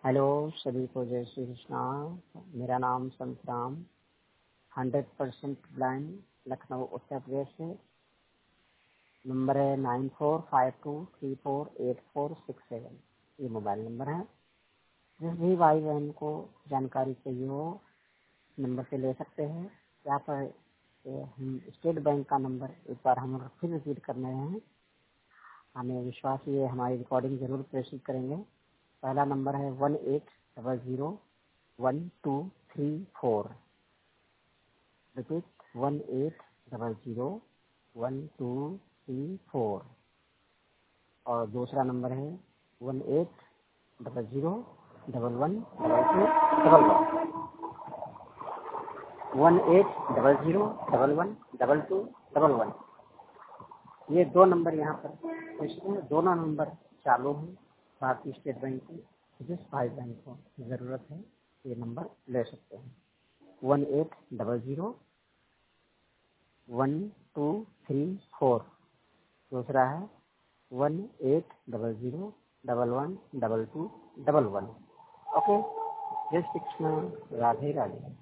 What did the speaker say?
Hello सभी को जय श्री कृष्णा। मेरा नाम संतराम, 100% ब्लाइंड, लखनऊ उत्तर प्रदेश से। नंबर है 9452348467। ये मोबाइल नंबर है। जिस भी भाई बहन को जानकारी चाहिए हो नंबर से ले सकते हैं। यहाँ पर हम स्टेट बैंक का नंबर एक बार हम फिर रिपीट कर रहे हैं। हमें विश्वास ये हमारी रिकॉर्डिंग जरूर प्रेषित करेंगे। पहला नंबर है 18001234। रिपीट 18001234। और दूसरा नंबर है 1800112211 ये दो नंबर यहाँ पर इसमें दोनों नंबर चालू हैं भारतीय स्टेट बैंक के। जिस भाई बहन को ज़रूरत है ये नंबर ले सकते हैं। 18001234। दूसरा है 1800112211। ओके, जय श्री कृष्ण, राधे राधे।